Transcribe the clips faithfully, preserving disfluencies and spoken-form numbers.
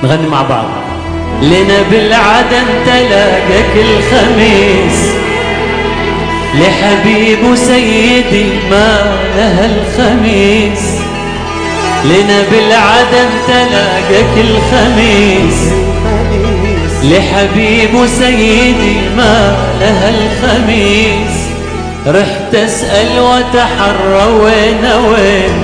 نغني مع بعض. لنا بالعدن تلاقى كل خميس، لحبيب وسيدي ما لها الخميس. لنا بالعدن تلاقى كل خميس، لحبيب وسيدي ما لها الخميس. رحت اسأل وتحرى وين وين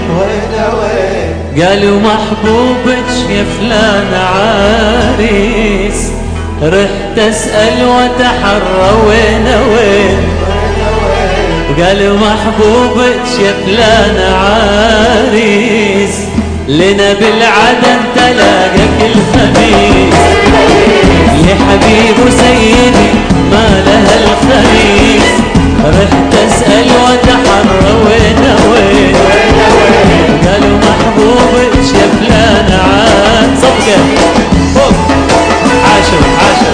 قالوا محبوبك يا فلان عريس. رحت اسأل وتحرى وين وين قالوا محبوبك يا فلان عريس. لنا بالعدن تلاقى كل خميس، لحبيب وسيدي ما لها الخميس. رحت اسأل وتحرى وين وين قالوا محبوبك يا فلان عاد. صفقة فوق عاشر عاشر.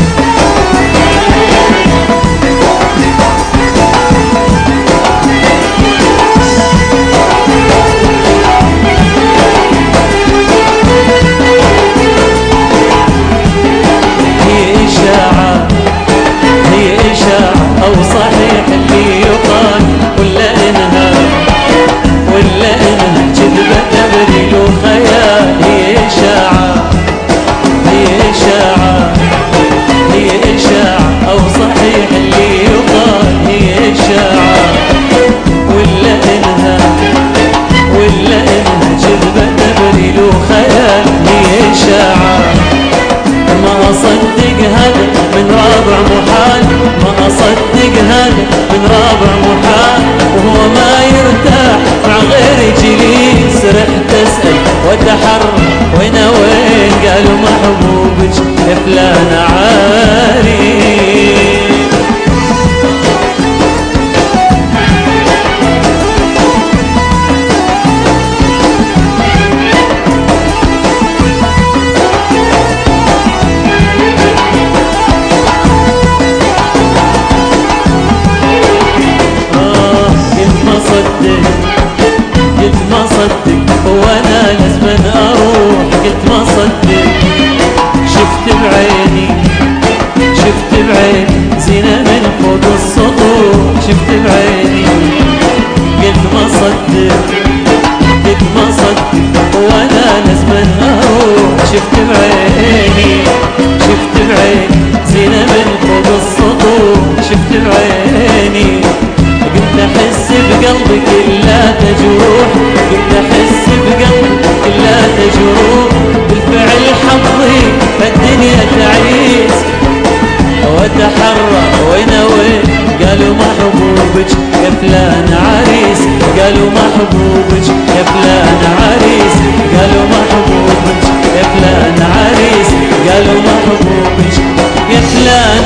هي إشاعة هي إشاعة أو صحيح اللي يقال، ولا إنها ولا إنها كذبة تبريل وخيال. هي إشاعة هي إشاعة هي إشاعة أو صحيح اللي يقال. هي إشاعة ولا إنها ولا إنها كذبة تبريل وخيال. هي إشاعة ما أصدق هذا من رابع محال، ما أصدق هذا من رابع محال. وهو ما يرتاح مع غير جليس. رحت أسأل وتحرى وين وين قالوا محبوبك يا فلان عريس. قلت ما صدق وانا لازم اروح. قلت ما صدق شفت بعيني شفت بعيني زينة من فوق السطوح. شفت بعيني قلت ما صدق قلت ما صدق وانا لازم اروح. شفت بعيني شفت بعيني زينة من فوق السطوح. شفت بعيني قلت احس بقلبك الا تجروح. قلت احس بقلبك الا تجروح. بالفعل حظي فالدنيا تعيس. وتحرى وين وين قالوا محبوبك يا فلان عريس. قالوا محبوبك يا فلان عريس. قالوا محبوبك يا فلان عريس. قالوا محبوبك يا فلان